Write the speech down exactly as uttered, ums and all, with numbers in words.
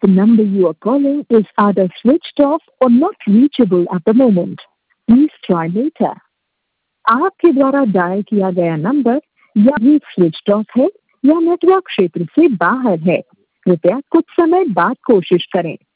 The number you are calling is either switched off or not reachable at the moment. Please try later. आपके द्वारा dial किया गया number या भी switched off है या नेटवर्क क्षेत्र से बाहर है। कृपया कुछ समय बाद कोशिश करें।